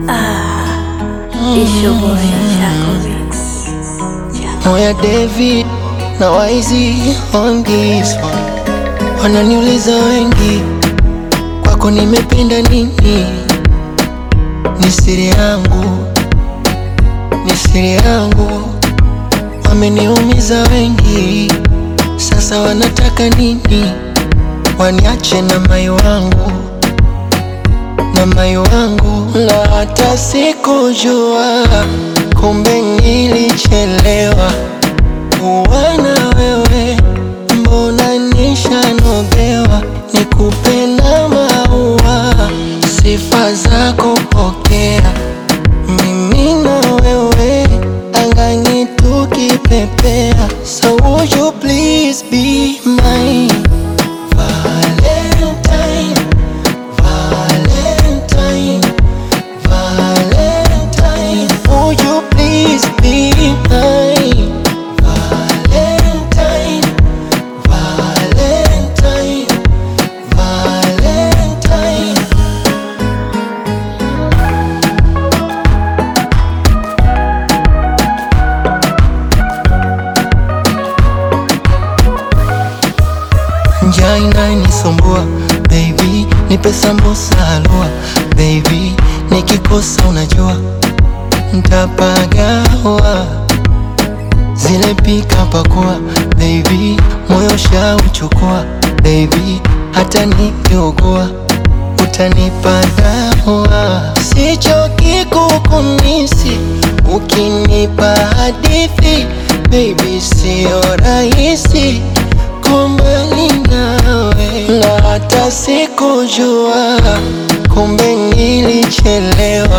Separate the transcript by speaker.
Speaker 1: It's your boy, Chaco Mix.
Speaker 2: Moya David na Waizi on this one. Wananiuliza wengi, kwako nimependa nini? Ni siri yangu, ni siri yangu. Wameniumiza wengi, sasa wanataka nini? Waniache na mai wangu, na mai wangu. Na hata sikujua, kumbe nilichelewa kuwa na wewe. Mbona nishanogewa, nikupenda maua, sifa zako pokea. Mimi na wewe, angani tukipepea. So would you please be mine? Valentine, Valentine, Valentine. Would you please be mine? Valentine, Valentine, Valentine. Njaa inanisumbua baby, nipe sambusa halua baby, nikikosa unajua ntapagawa. Zile pika pakua baby, moyo shauchukua baby, hata nikiugua utanipa dawa. Sichoki kukumisi, ukinipa hadithi baby, sio rahisi kumbali nawe. Na hata sikujua, kumbe nilichelewa